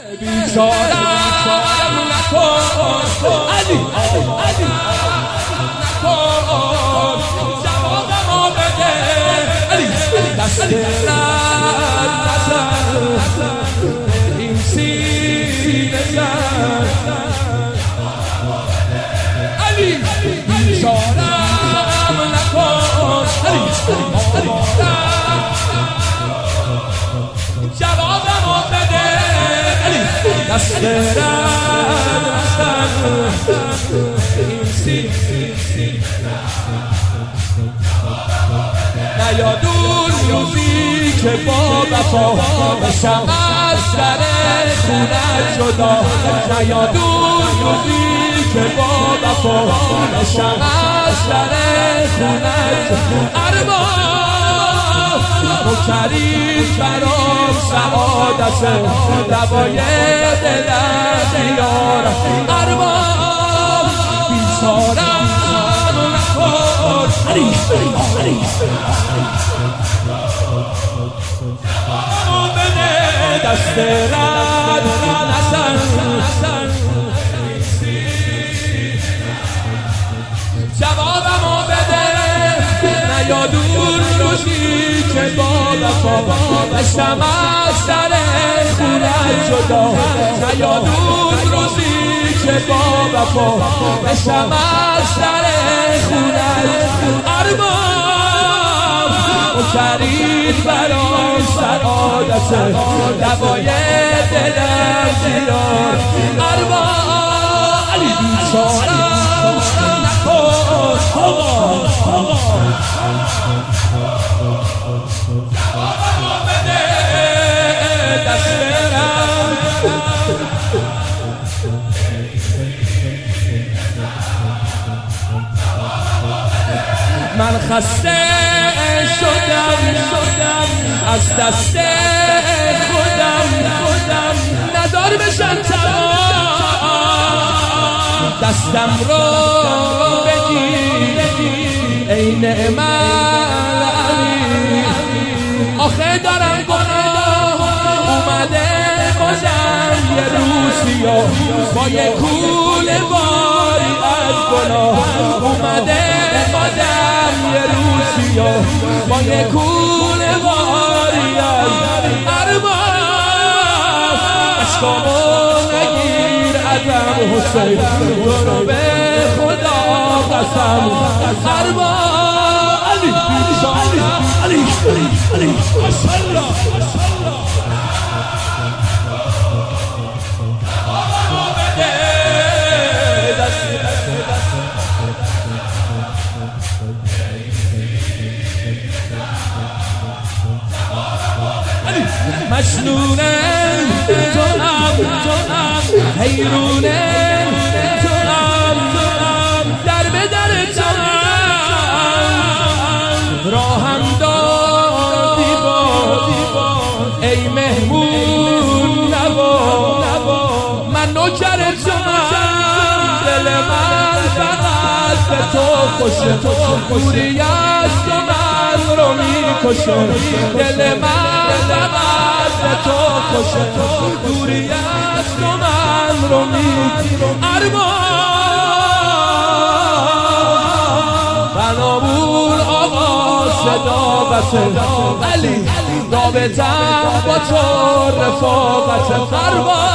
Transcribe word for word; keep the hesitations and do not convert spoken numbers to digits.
بیچارم نکن علی علی نکن جوابمو بده علی دست رد نزن این سینه زن علی بیچارم نکن علی جوابمو بده دست رد نزن این سینه نیاد اون روزی که با وفا بشم از سر خونت جدا نیاد اون روزی که با وفا بشم از سر خونت ارباب تو کرید برام سعادت دوای دلم بیارم ارباب بیچارم نکن علی علی جوابمو بده دست رد نزن جوابمو بده نیاد اون روزی که با وفا بشم از سر خونت جدا نیاد اون روزی که با وفا بشم از سر خونت ارباب و کرید برام سعادت دوای دلم بیار ارباب علی بیچارم نکن جوابمو بده دست رد من خسته شدم شدم از دست خودم خودم ندار بشن تمام دستم رو بگیر ای نعم العلی آخه دارم گناه اومده بازم یه روزی با یه کوله باری از گناه اومده بازم یه روزی با یه کوله باری از ارباب عشقامو نگیر ازم حسین برو به خدا قسم ارباب علی علی علی علی ماشاءالله مجنونه تو هم تو هم حیرونه تو هم تو هم در به در تو هم راهم دادی با ای مهمون نوا من نوکر تو هم دل من فقط به تو خوشه دوری از تو من رو میکشه دل من فقط به تو خوشه دوری از تو من رو میکشه ارباب بنابور آقا صداقت علی رابطم با تو رفاقت ارباب